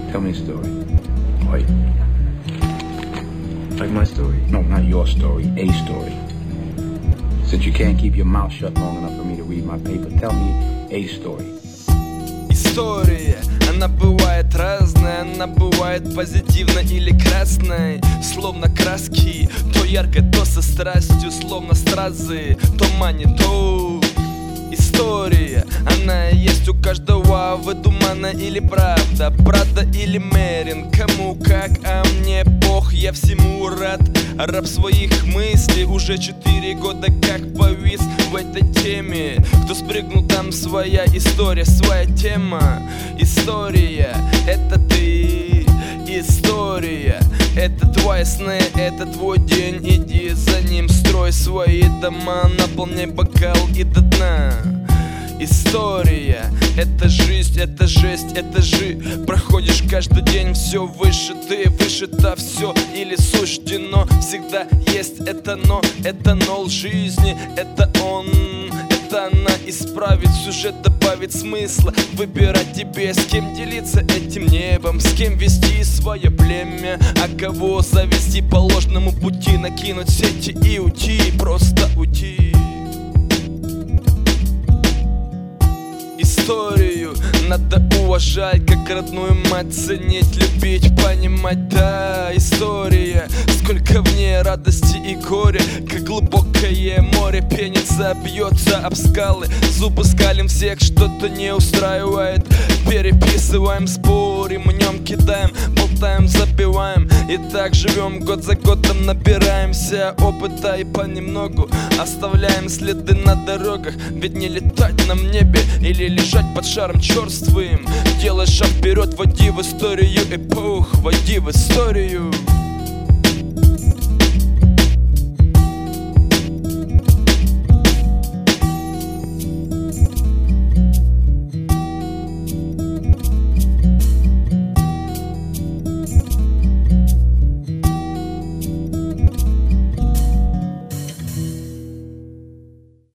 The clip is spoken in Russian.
Tell me a story. Like my story. No, not your story, a story. Since you can't keep your mouth shut long enough for me to read my paper, tell me a story. История, она бывает разная, она бывает позитивной или красной, словно краски, то яркой, то со страстью, словно стразы, то манит, то история, она есть у каждого, выдумана или правда, правда или мерин, кому как, а мне Бог, я всему рад, раб своих мыслей, уже 4 года как повис в этой теме, кто спрыгнул, там своя история, своя тема, история, это ты, история, это твои сны, это твой день, иди за ним, строй свои дома, наполняй бокал и до дна. История, это жизнь, это жесть, это проходишь каждый день все выше, ты выше-то все или суждено. Всегда есть это ноль жизни, это он, это она исправит сюжет, добавит смысла. Выбирать тебе, с кем делиться этим небом, с кем вести свое племя, а кого завести по ложному пути, накинуть сети и уйти, просто уйти. Историю надо уважать, как родную мать, ценить, любить, понимать, да, история. Сколько в ней радости и горя, как глубокое море пенится, бьется об скалы. Зубы скалим, всех что-то не устраивает, переписываем, спорим, мнем, кидаем, болтаем, забиваем. И так живем год за годом, набираемся опыта и понемногу оставляем следы на дорогах. Ведь не летать нам в небе или лежать под шаром черствым. Делай шаг вперед, войди в историю эпох, войди в историю.